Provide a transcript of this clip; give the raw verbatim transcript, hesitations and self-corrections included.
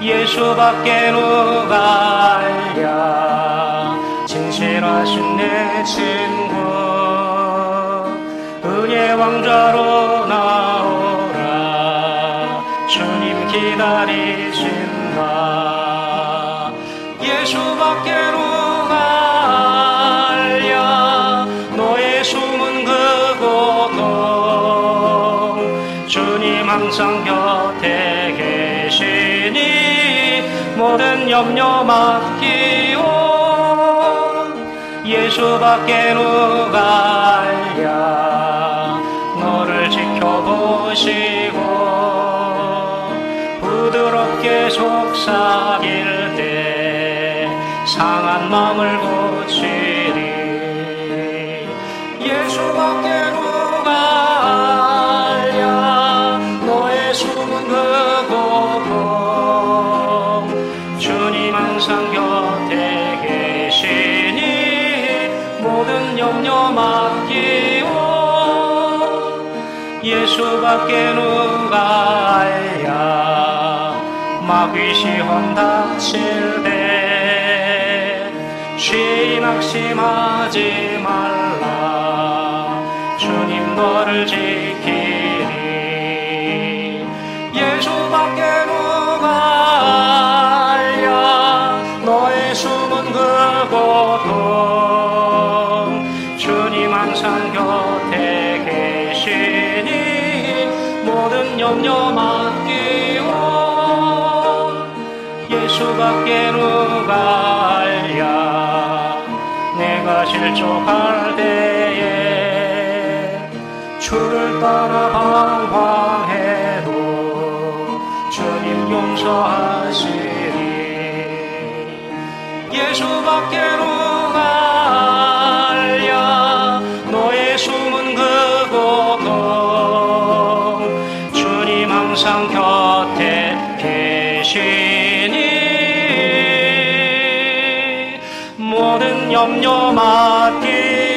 예수밖에 누가 알랴. 진실하신 내 친구 은혜 왕좌로 나오라. 주님 기다리신다. 예수밖에 누가 알랴. 너의 숨은 그곳도 주님 항상 곁에 계시니 모든 염려 맡기오. 예수밖에 누가 알랴. 너를 지켜보시고 부드럽게 속삭일 때 상한 마음을 고치리. 예수밖에 누가 알랴. 너의 숨은 그곳도 주님 항상 곁에 계시니 모든 염려 맡기오. 예수밖에 누가 알랴. 마귀 시험 닥칠 때 쉬 낙심하지 말라. 주님 너를 지키리. 예수밖에 누가 알랴. 너의 숨은 그곳도 주님 항상 곁에 계시니 모든 염려 맡기오. 예수밖에 누가 알랴. 내가 실족할 때에 주를 따라 방황해도 주님 용서하시리. 예수밖에 누가 알랴. 너의 숨은 그곳도 주님 항상 곁에 계시니 모든 염려 맡기